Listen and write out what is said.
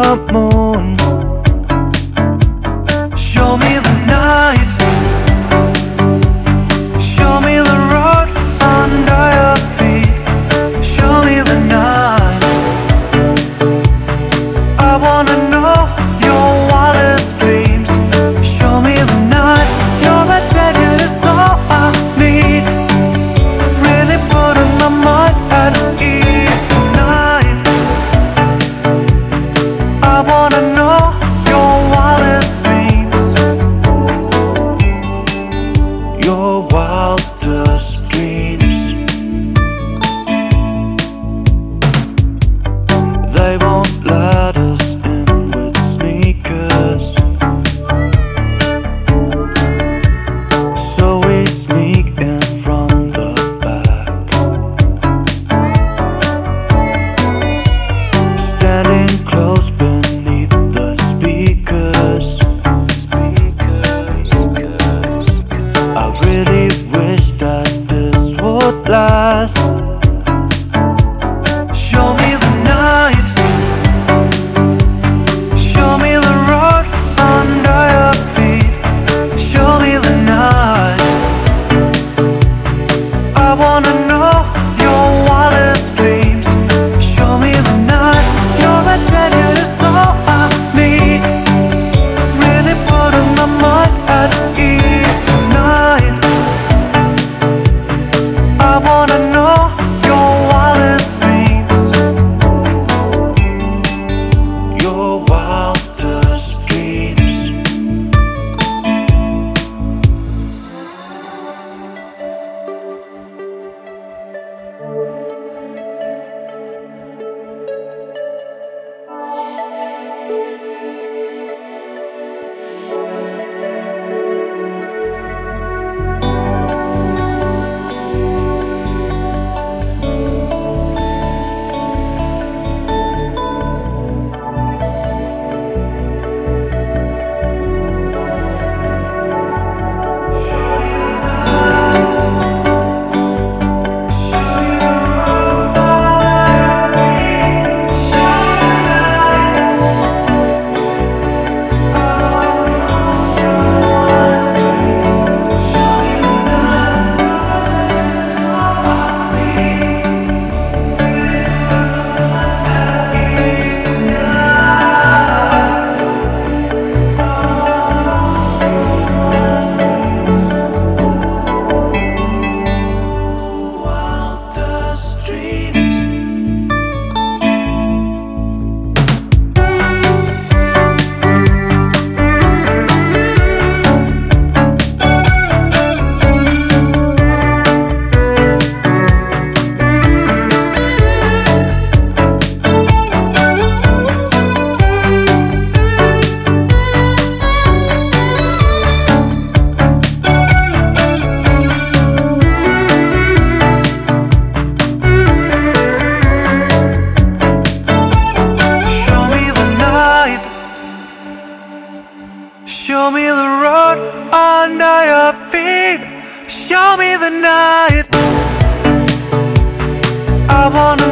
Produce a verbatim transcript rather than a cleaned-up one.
the moon. Show me the night. Show me the road under your feet. Show me the night. I wanna know your wildest dreams. Show me the night. Your attention is all I need. Really putting my mind at ease tonight. I wanna know your wildest dreams. Your wildest dreams. They won't let us in with sneakers, so we sneak in from the back, standing close beneath the speakers. I really wish that this would last. Show me the night. Show me the road under your feet. Show me the night. I wanna know your wildest dreams. Show me the night. Your attention is all I need. Really putting my mind at ease tonight. I wanna know your wildest dreams. Your wildest dreams. Wildest dreams. Show me the night. Show me the road under your feet. Show me the night. I wanna